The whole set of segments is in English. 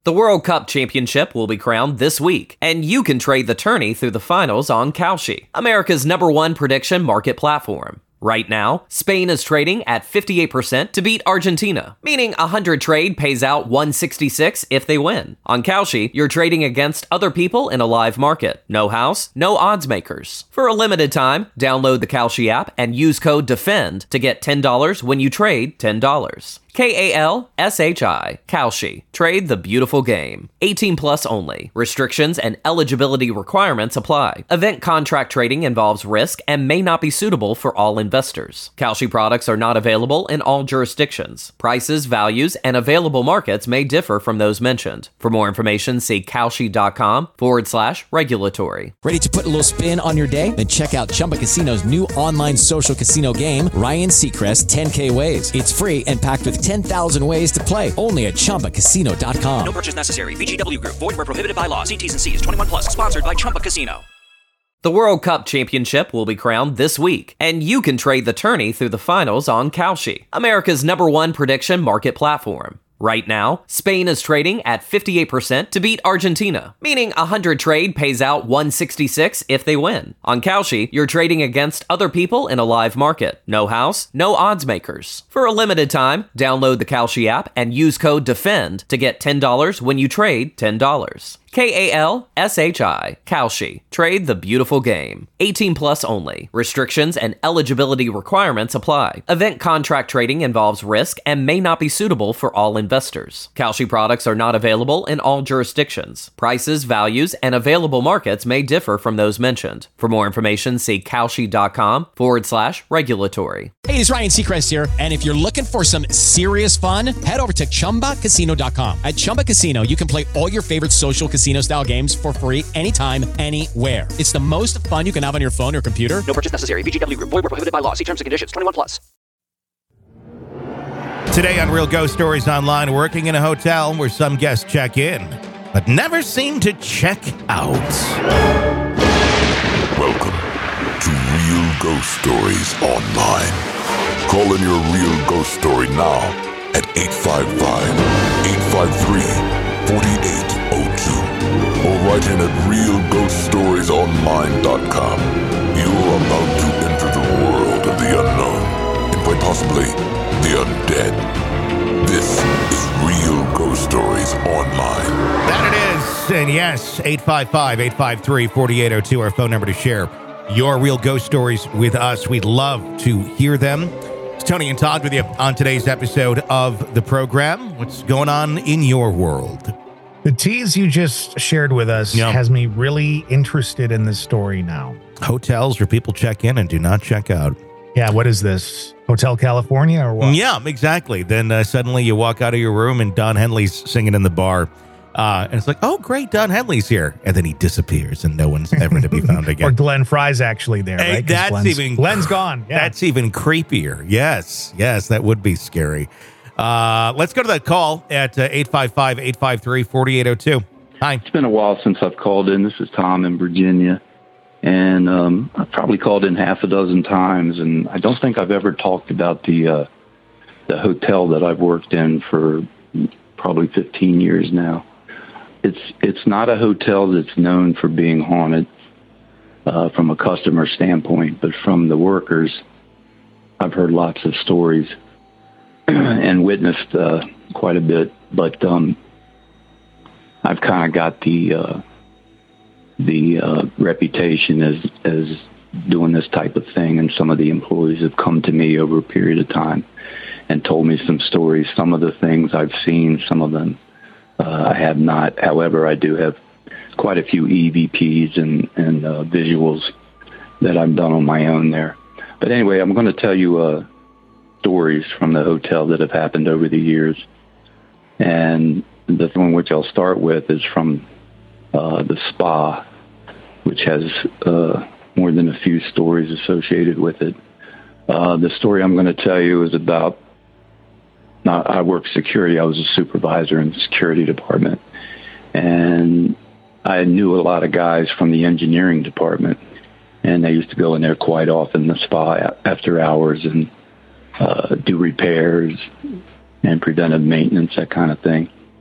The World Cup Championship will be crowned this week, and you can trade the tourney through the finals on Kalshi, America's #1 prediction market platform. Right now, Spain is trading at 58% to beat Argentina, meaning 100 trade pays out 166 if they win. On Kalshi, you're trading against other people in a live market. No house, no odds makers. For a limited time, download the Kalshi app and use code DEFEND to get $10 when you trade $10. Kalshi. Kalshi. Trade the beautiful game. 18 plus only. Restrictions and eligibility requirements apply. Event contract trading involves risk and may not be suitable for all investors. Kalshi products are not available in all jurisdictions. Prices, values, and available markets may differ from those mentioned. For more information, see Kalshi.com/regulatory. Ready to put a little spin on your day? Then check out Chumba Casino's new online social casino game, Ryan Seacrest 10K Ways. It's free and packed with 10,000 ways to play, only at ChumbaCasino.com. No purchase necessary. VGW Group. Void where prohibited by law. See T's and C's. 21 plus. Sponsored by Chumba Casino. The World Cup Championship will be crowned this week, and you can trade the tourney through the finals on Kalshi, America's #1 prediction market platform. Right now, Spain is trading at 58% to beat Argentina, meaning 100 trade pays out 166 if they win. On Kalshi, you're trading against other people in a live market. No house, no odds makers. For a limited time, download the Kalshi app and use code DEFEND to get $10 when you trade $10. Kalshi. Kalshi. Trade the beautiful game. 18 plus only. Restrictions and eligibility requirements apply. Event contract trading involves risk and may not be suitable for all investors. Kalshi products are not available in all jurisdictions. Prices, values, and available markets may differ from those mentioned. For more information, see Kalshi.com/regulatory. Hey, it's Ryan Seacrest here, and if you're looking for some serious fun, head over to ChumbaCasino.com. At Chumba Casino, you can play all your favorite social casino-style games for free anytime, anywhere. It's the most fun you can have on your phone or computer. No purchase necessary. VGW Group. Void where prohibited by law. See terms and conditions. 21 plus. Today on Real Ghost Stories Online, working in a hotel where some guests check in, but never seem to check out. Welcome to Real Ghost Stories Online. Call in your real ghost story now at 855-853-4802 or write in at realghoststoriesonline.com. You're about to enter the world of the unknown and quite possibly the undead. This is Real Ghost Stories Online. That it is. And yes, 855-853-4802, our phone number to share your real ghost stories with us. We'd love to hear them. It's Tony and Todd with you on today's episode of the program. What's going on in your world? The tease you just shared with us has me really interested in this story now. Hotels where people check in and do not check out. Yeah, what is this? Hotel California or what? Yeah, exactly. Then suddenly you walk out of your room and Don Henley's singing in the bar. And it's like, oh, great, Don Henley's here. And then he disappears and no one's ever to be found again. Or Glenn Fry's actually there, right? Glenn's gone. Yeah. That's even creepier. Yes, that would be scary. Let's go to that call at 855-853-4802. Hi. It's been a while since I've called in. This is Tom in Virginia. And I've probably called in half a dozen times. And I don't think I've ever talked about the hotel that I've worked in for probably 15 years now. It's not a hotel that's known for being haunted from a customer standpoint, but from the workers, I've heard lots of stories and witnessed quite a bit. But I've kind of got the reputation as doing this type of thing, and some of the employees have come to me over a period of time and told me some stories. Some of the things I've seen, some of them I have not. However, I do have quite a few EVPs and visuals that I've done on my own there. But anyway, I'm going to tell you stories from the hotel that have happened over the years. And the one which I'll start with is from the spa, which has more than a few stories associated with it. The story I'm going to tell you is about, I worked security. I was a supervisor in the security department. And I knew a lot of guys from the engineering department. And they used to go in there quite often, the spa after hours, and do repairs and preventive maintenance, that kind of thing.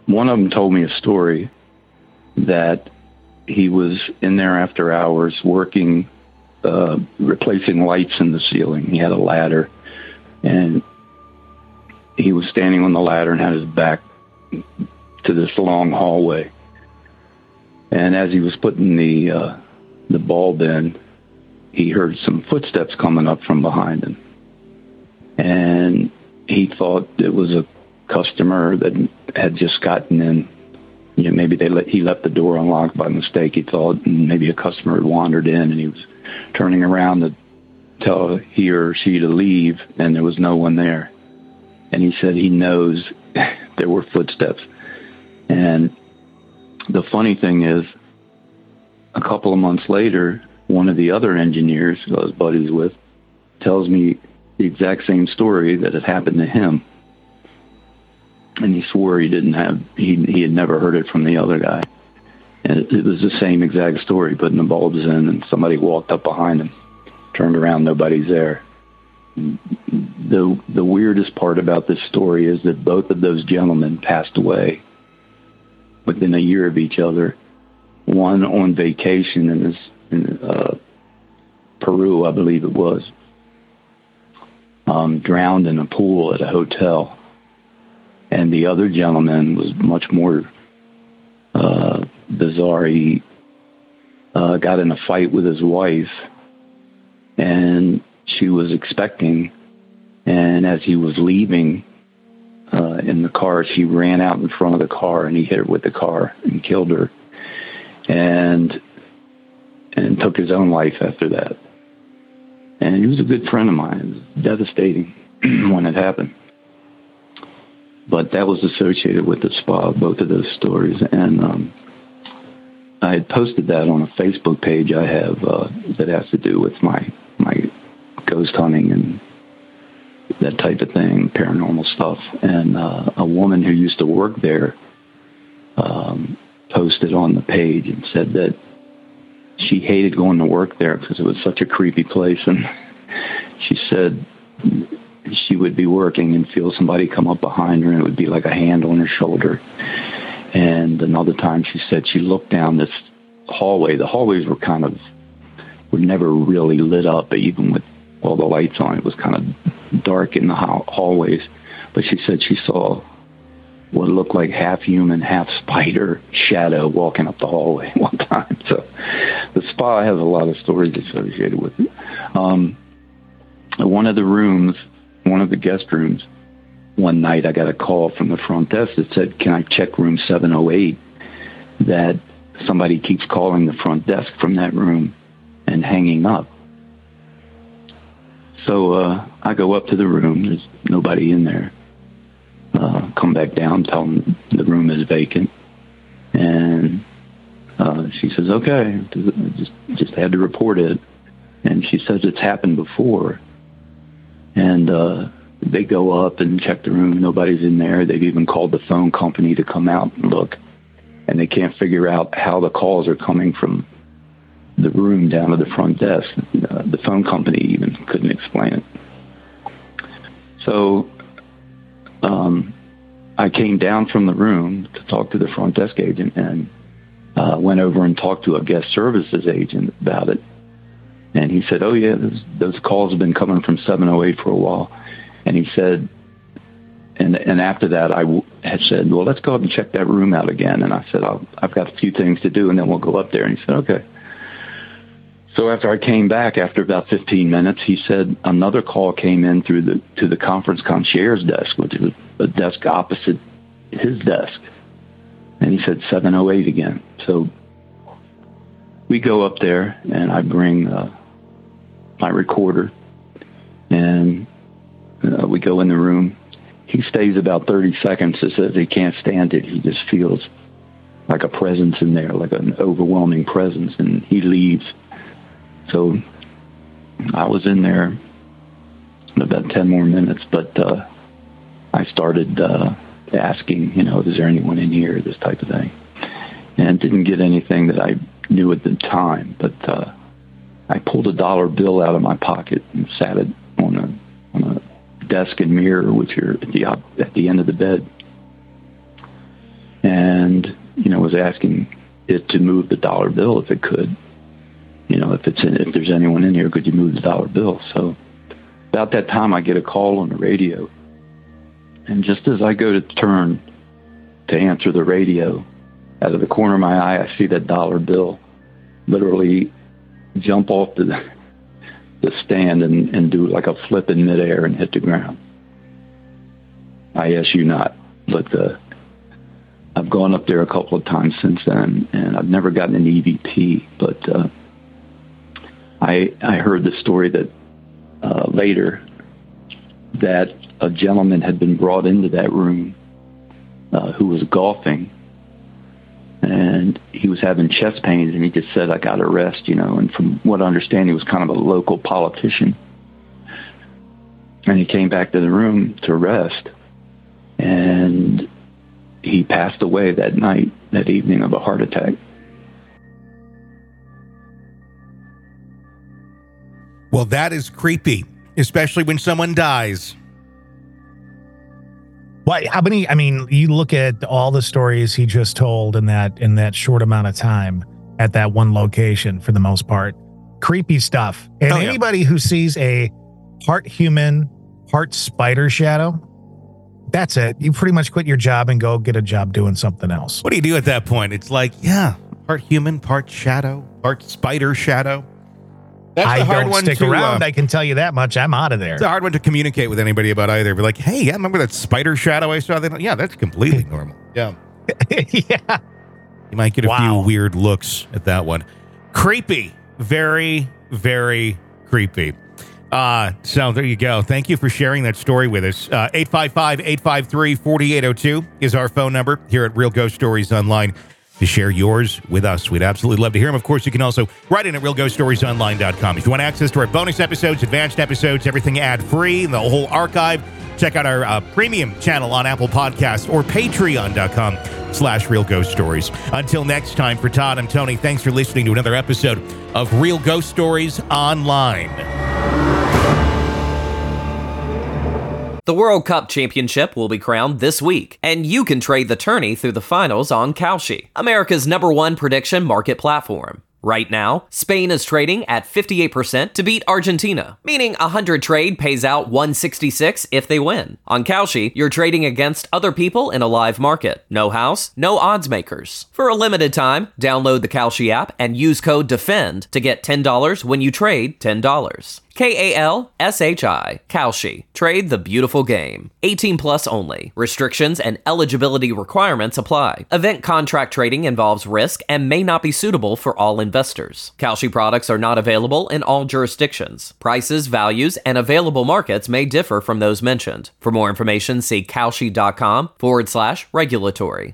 one of them told me a story that he was in there after hours working, replacing lights in the ceiling. He had a ladder, and he was standing on the ladder and had his back to this long hallway. And as he was putting the bulb in, he heard some footsteps coming up from behind him. And he thought it was a customer that had just gotten in. You know, maybe he left the door unlocked by mistake. He thought maybe a customer had wandered in, and he was turning around to tell he or she to leave, and there was no one there. And he said he knows there were footsteps. And the funny thing is, a couple of months later, one of the other engineers who I was buddies with tells me the exact same story that had happened to him. And he swore he had never heard it from the other guy. And it was the same exact story, putting the bulbs in, and somebody walked up behind him, turned around, nobody's there. The weirdest part about this story is that both of those gentlemen passed away within a year of each other. One on vacation in Peru, I believe it was, drowned in a pool at a hotel. And the other gentleman was much more bizarre. He got in a fight with his wife, and she was expecting. And as he was leaving in the car, she ran out in front of the car, and he hit her with the car and killed her, and took his own life after that. And he was a good friend of mine. It was devastating when it happened. But that was associated with the spa, both of those stories. And I had posted that on a Facebook page I have that has to do with my ghost hunting and that type of thing, paranormal stuff. And a woman who used to work there posted on the page and said that she hated going to work there because it was such a creepy place. And she said she would be working and feel somebody come up behind her, and it would be like a hand on her shoulder. And another time she said she looked down this hallway. The hallways were never really lit up, even with all the lights on. It was kind of dark in the hallways. But she said she saw what looked like half human, half spider shadow walking up the hallway one time. So the spa has a lot of stories associated with it. One of the guest rooms, one night I got a call from the front desk that said, "Can I check room 708? That somebody keeps calling the front desk from that room and hanging up." So I go up to the room. There's nobody in there. Come back down, tell them the room is vacant. And she says, "Okay, just had to report it." And she says it's happened before. And they go up and check the room. Nobody's in there. They've even called the phone company to come out and look. And they can't figure out how the calls are coming from the room down to the front desk. The phone company even couldn't explain it. So I came down from the room to talk to the front desk agent, and went over and talked to a guest services agent about it. And he said, "Oh, yeah, those calls have been coming from 708 for a while." And he said, and after that, I had said, "Well, let's go up and check that room out again." And I said, "I've got a few things to do, and then we'll go up there." And he said, "Okay." So after I came back, after about 15 minutes, he said another call came in to the conference concierge desk, which was a desk opposite his desk. And he said 708 again. So we go up there, and I bring my recorder, and we go in the room. He stays about 30 seconds and says he can't stand it. He just feels like a presence in there, like an overwhelming presence, and he leaves. So I was in there about 10 more minutes, but I started asking, is there anyone in here, this type of thing, and didn't get anything that I knew at the time. But I pulled a dollar bill out of my pocket and sat it on a desk and mirror, which are at the end of the bed. and, was asking it to move the dollar bill if it could. If there's anyone in here, could you move the dollar bill? So about that time, I get a call on the radio. And just as I go to turn to answer the radio, out of the corner of my eye, I see that dollar bill literally jump off the stand and do like a flip in midair and hit the ground. I ask you not, but I've gone up there a couple of times since then, and I've never gotten an EVP, but I heard the story that later that a gentleman had been brought into that room who was golfing, and he was having chest pains, and he just said, I got to rest, and from what I understand, he was kind of a local politician. And he came back to the room to rest, and he passed away that evening of a heart attack. Well, that is creepy, especially when someone dies. Why? How many? I mean, you look at all the stories he just told in that short amount of time at that one location. For the most part, creepy stuff. And anybody who sees a part human, part spider shadow, that's it. You pretty much quit your job and go get a job doing something else. What do you do at that point? It's like, part human, part shadow, part spider shadow. That's a hard one to stick around. I can tell you that much. I'm out of there. It's a hard one to communicate with anybody about either. Be like, hey, remember that spider shadow I saw? Yeah, that's completely normal. Yeah. Yeah. You might get a few weird looks at that one. Creepy. Very, very creepy. So there you go. Thank you for sharing that story with us. 855-853-4802 is our phone number here at Real Ghost Stories Online to share yours with us. We'd absolutely love to hear them. Of course, you can also write in at realghoststoriesonline.com. If you want access to our bonus episodes, advanced episodes, everything ad-free, and the whole archive, check out our premium channel on Apple Podcasts or patreon.com/Real Ghost Stories. Until next time, for Todd, I'm Tony. Thanks for listening to another episode of Real Ghost Stories Online. The World Cup Championship will be crowned this week, and you can trade the tourney through the finals on Kalshi, America's #1 prediction market platform. Right now, Spain is trading at 58% to beat Argentina, meaning 100 trade pays out 166 if they win. On Kalshi, you're trading against other people in a live market. No house, no odds makers. For a limited time, download the Kalshi app and use code DEFEND to get $10 when you trade $10. Kalshi. Kalshi. Trade the beautiful game. 18 plus only. Restrictions and eligibility requirements apply. Event contract trading involves risk and may not be suitable for all investors. Kalshi products are not available in all jurisdictions. Prices, values, and available markets may differ from those mentioned. For more information, see Kalshi.com/regulatory.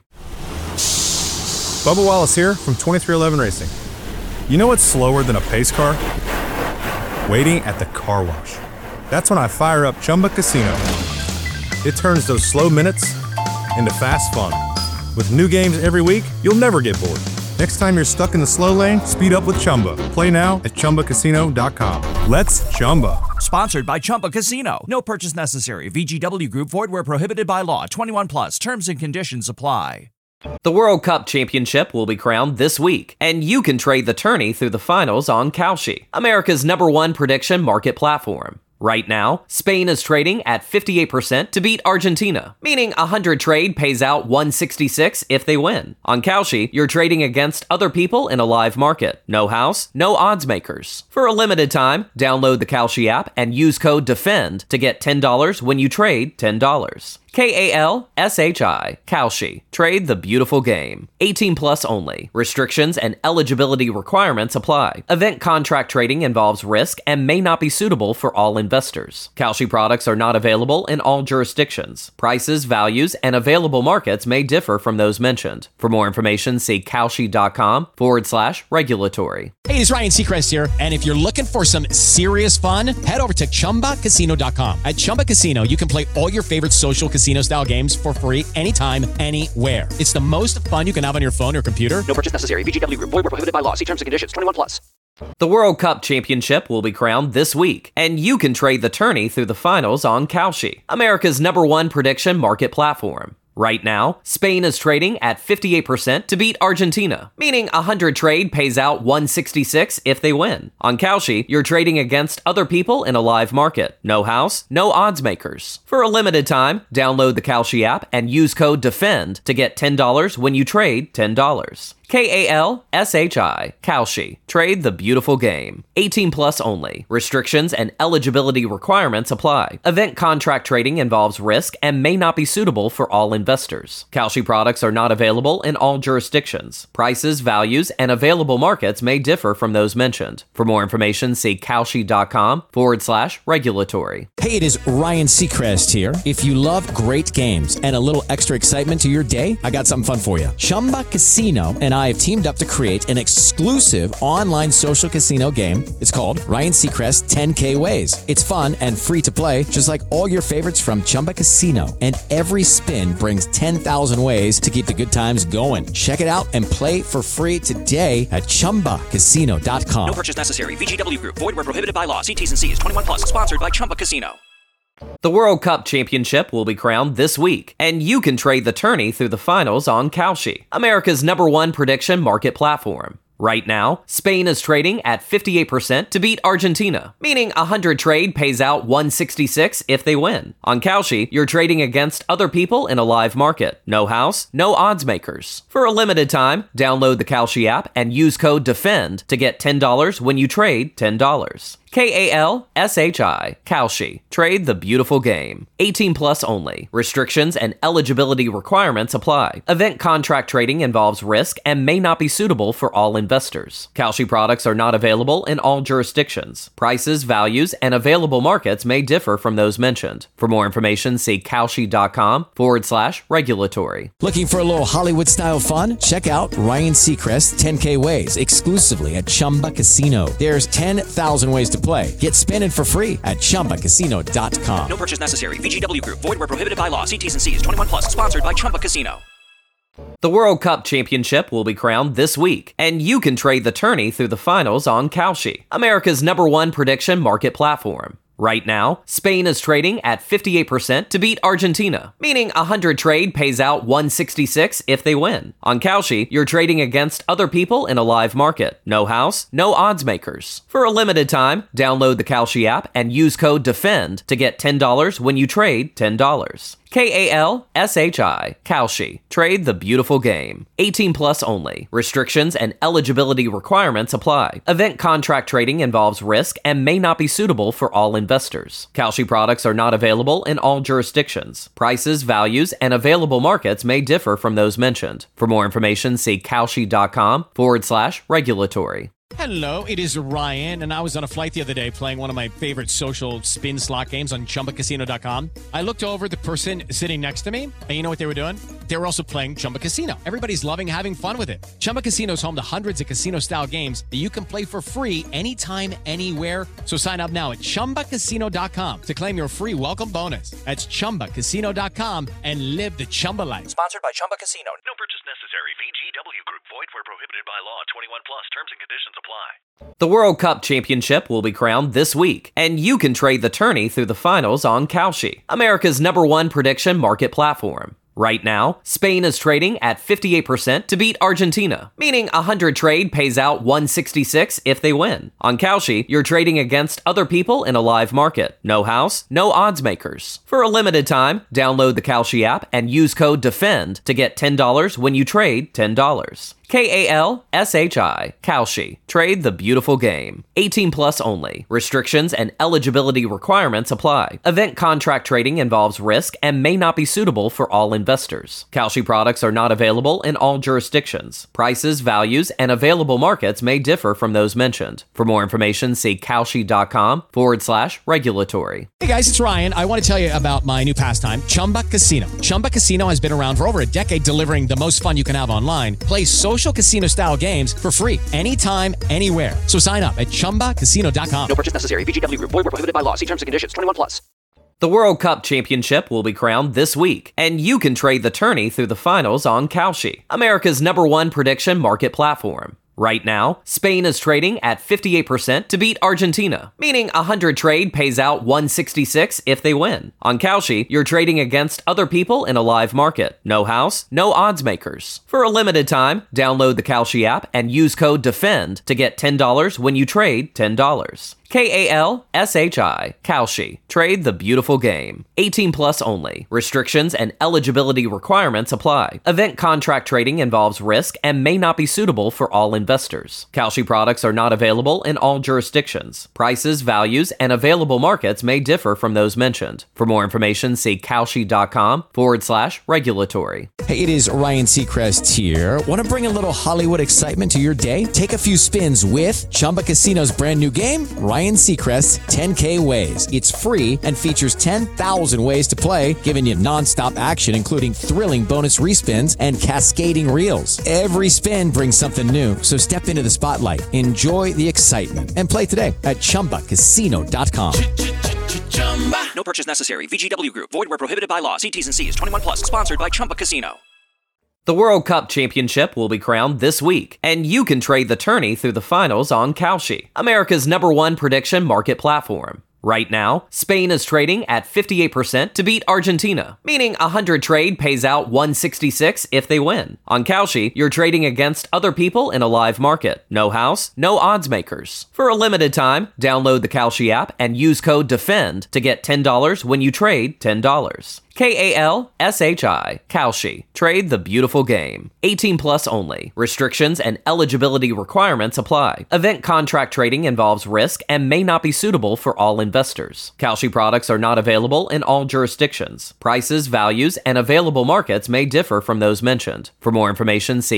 Bubba Wallace here from 2311 Racing. You know what's slower than a pace car? Waiting at the car wash. That's when I fire up Chumba Casino. It turns those slow minutes into fast fun. With new games every week, you'll never get bored. Next time you're stuck in the slow lane, speed up with Chumba. Play now at ChumbaCasino.com. Let's Chumba. Sponsored by Chumba Casino. No purchase necessary. VGW Group. Void where prohibited by law. 21 plus. Terms and conditions apply. The World Cup Championship will be crowned this week, and you can trade the tourney through the finals on Kalshi, America's #1 prediction market platform. Right now, Spain is trading at 58% to beat Argentina, meaning 100 trade pays out 166 if they win. On Kalshi, you're trading against other people in a live market. No house, no odds makers. For a limited time, download the Kalshi app and use code DEFEND to get $10 when you trade $10. Kalshi. Kalshi. Trade the beautiful game. 18 plus only. Restrictions and eligibility requirements apply. Event contract trading involves risk and may not be suitable for all investors. Kalshi products are not available in all jurisdictions. Prices, values, and available markets may differ from those mentioned. For more information, see Kalshi.com/regulatory. Hey, it's Ryan Seacrest here. And if you're looking for some serious fun, head over to ChumbaCasino.com. At Chumba Casino, you can play all your favorite social casino-style games for free anytime, anywhere. It's the most fun you can have on your phone or computer. No purchase necessary. VGW Group. Void where prohibited by law. See terms and conditions. 21 plus. The World Cup Championship will be crowned this week, and you can trade the tourney through the finals on Kalshi, America's #1 prediction market platform. Right now, Spain is trading at 58% to beat Argentina, meaning 100 trade pays out 166 if they win. On Kalshi, you're trading against other people in a live market. No house, no odds makers. For a limited time, download the Kalshi app and use code DEFEND to get $10 when you trade $10. Kalshi. Kalshi. Trade the beautiful game. 18 plus only. Restrictions and eligibility requirements apply. Event contract trading involves risk and may not be suitable for all investors. Kalshi products are not available in all jurisdictions. Prices, values, and available markets may differ from those mentioned. For more information, see Kalshi.com/regulatory. Hey, it is Ryan Seacrest here. If you love great games and a little extra excitement to your day, I got something fun for you. Chumba Casino and I have teamed up to create an exclusive online social casino game. It's called Ryan Seacrest 10K Ways. It's fun and free to play, just like all your favorites from Chumba Casino. And every spin brings 10,000 ways to keep the good times going. Check it out and play for free today at ChumbaCasino.com. No purchase necessary. VGW Group. Void where prohibited by law. See T's and C's. 21 plus. Sponsored by Chumba Casino. The World Cup Championship will be crowned this week, and you can trade the tourney through the finals on Kalshi, America's #1 prediction market platform. Right now, Spain is trading at 58% to beat Argentina, meaning 100 trade pays out 166 if they win. On Kalshi, you're trading against other people in a live market. No house, no odds makers. For a limited time, download the Kalshi app and use code DEFEND to get $10 when you trade $10. Kalshi. Kalshi. Trade the beautiful game. 18 plus only. Restrictions and eligibility requirements apply. Event contract trading involves risk and may not be suitable for all investors. Kalshi products are not available in all jurisdictions. Prices, values, and available markets may differ from those mentioned. For more information, see Kalshi.com/regulatory. Looking for a little Hollywood-style fun? Check out Ryan Seacrest 10K Ways exclusively at Chumba Casino. There's 10,000 ways to play. Get spinning for free at ChumbaCasino.com. No purchase necessary. VGW Group. Void where prohibited by law. See T's and C's. 21 plus. Sponsored by Chumba Casino. The World Cup Championship will be crowned this week, and you can trade the tourney through the finals on Kalshi, America's #1 prediction market platform. Right now, Spain is trading at 58% to beat Argentina, meaning 100 trade pays out 166 if they win. On Kalshi, you're trading against other people in a live market. No house, no odds makers. For a limited time, download the Kalshi app and use code DEFEND to get $10 when you trade $10. Kalshi. Kalshi. Trade the beautiful game. 18 plus only. Restrictions and eligibility requirements apply. Event contract trading involves risk and may not be suitable for all investors. Kalshi products are not available in all jurisdictions. Prices, values, and available markets may differ from those mentioned. For more information, see Kalshi.com/regulatory. Hello, it is Ryan, and I was on a flight the other day playing one of my favorite social spin slot games on ChumbaCasino.com. I looked over at the person sitting next to me, and you know what they were doing? They were also playing Chumba Casino. Everybody's loving having fun with it. Chumba Casino is home to hundreds of casino-style games that you can play for free anytime, anywhere. So sign up now at ChumbaCasino.com to claim your free welcome bonus. That's ChumbaCasino.com and live the Chumba life. Sponsored by Chumba Casino. No purchase necessary. VGW Group. Void where prohibited by law. 21 plus. Terms and conditions apply. The World Cup Championship will be crowned this week, and you can trade the tourney through the finals on Kalshi, America's #1 prediction market platform. Right now, Spain is trading at 58% to beat Argentina, meaning 100 trade pays out 166 if they win. On Kalshi, you're trading against other people in a live market. No house, no odds makers. For a limited time, download the Kalshi app and use code DEFEND to get $10 when you trade $10. Kalshi. Kalshi. Trade the beautiful game. 18 plus only. Restrictions and eligibility requirements apply. Event contract trading involves risk and may not be suitable for all investors. Kalshi products are not available in all jurisdictions. Prices, values, and available markets may differ from those mentioned. For more information, see Kalshi.com/regulatory. Hey guys, it's Ryan. I want to tell you about my new pastime, Chumba Casino. Chumba Casino has been around for over a decade, delivering the most fun you can have online. Play social casino-style games for free anytime, anywhere. So sign up at ChumbaCasino.com. No purchase necessary. VGW Group. Void where prohibited by law. See terms and conditions. 21 plus. The World Cup Championship will be crowned this week, and you can trade the tourney through the finals on Kalshi, America's #1 prediction market platform. Right now, Spain is trading at 58% to beat Argentina, meaning 100 trade pays out 166 if they win. On Kalshi, you're trading against other people in a live market. No house, no odds makers. For a limited time, download the Kalshi app and use code DEFEND to get $10 when you trade $10. Kalshi. Kalshi. Trade the beautiful game. 18 plus only. Restrictions and eligibility requirements apply. Event contract trading involves risk and may not be suitable for all investors. Kalshi products are not available in all jurisdictions. Prices, values, and available markets may differ from those mentioned. For more information, see Kalshi.com/regulatory. Hey, it is Ryan Seacrest here. Want to bring a little Hollywood excitement to your day? Take a few spins with Chumba Casino's brand new game, Ryan Seacrest's 10K Ways. It's free and features 10,000 ways to play, giving you nonstop action, including thrilling bonus respins and cascading reels. Every spin brings something new, so step into the spotlight, enjoy the excitement, and play today at ChumbaCasino.com. No purchase necessary. VGW Group. Void where prohibited by law. See T's and C's. 21 plus. Sponsored by Chumba Casino. The World Cup Championship will be crowned this week, and you can trade the tourney through the finals on Kalshi, America's #1 prediction market platform. Right now, Spain is trading at 58% to beat Argentina, meaning 100 trade pays out 166 if they win. On Kalshi, you're trading against other people in a live market. No house, no odds makers. For a limited time, download the Kalshi app and use code DEFEND to get $10 when you trade $10. Kalshi. Kalshi. Trade the beautiful game. 18 plus only. Restrictions and eligibility requirements apply. Event contract trading involves risk and may not be suitable for all investors. Kalshi products are not available in all jurisdictions. Prices, values, and available markets may differ from those mentioned. For more information, see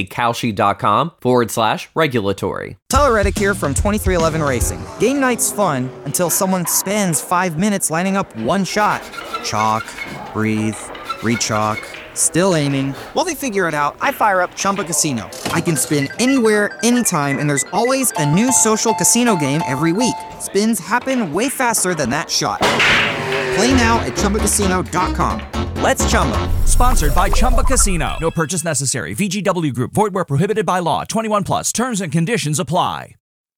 Kalshi.com/regulatory. Tyler Reddick here from 2311 Racing. Game night's fun until someone spends 5 minutes lining up one shot. Chalk, breathe, re-chalk, still aiming. While they figure it out, I fire up Chumba Casino. I can spin anywhere, anytime, and there's always a new social casino game every week. Spins happen way faster than that shot. Play now at ChumbaCasino.com. Let's Chumba. Sponsored by Chumba Casino. No purchase necessary. VGW Group. Void where prohibited by law. 21 plus. Terms and conditions apply.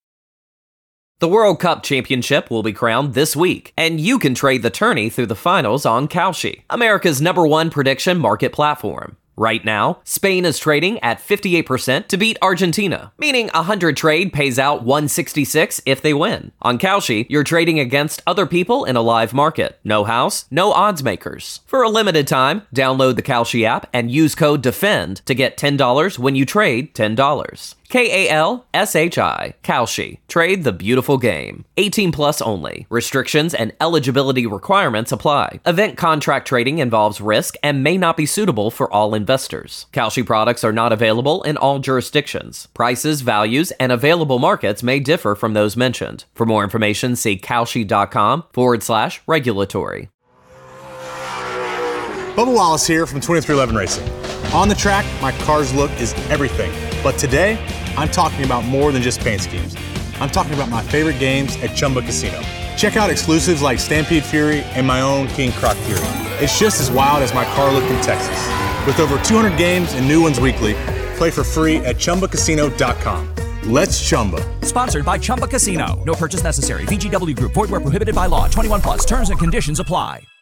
The World Cup Championship will be crowned this week, and you can trade the tourney through the finals on Kalshi, America's #1 prediction market platform. Right now, Spain is trading at 58% to beat Argentina, meaning 100 trade pays out 166 if they win. On Kalshi, you're trading against other people in a live market. No house, no odds makers. For a limited time, download the Kalshi app and use code DEFEND to get $10 when you trade $10. Kalshi. Kalshi. Trade the beautiful game. 18 plus only. Restrictions and eligibility requirements apply. Event contract trading involves risk and may not be suitable for all investors. Kalshi products are not available in all jurisdictions. Prices, values, and available markets may differ from those mentioned. For more information, see Kalshi.com/regulatory. Bubba Wallace here from 2311 Racing. On the track, my car's look is everything. But today, I'm talking about more than just paint schemes. I'm talking about my favorite games at Chumba Casino. Check out exclusives like Stampede Fury and my own King Croc Fury. It's just as wild as my car look in Texas. With over 200 games and new ones weekly, play for free at ChumbaCasino.com. Let's Chumba. Sponsored by Chumba Casino. No purchase necessary. VGW Group. Void where prohibited by law. 21 plus. Terms and conditions apply.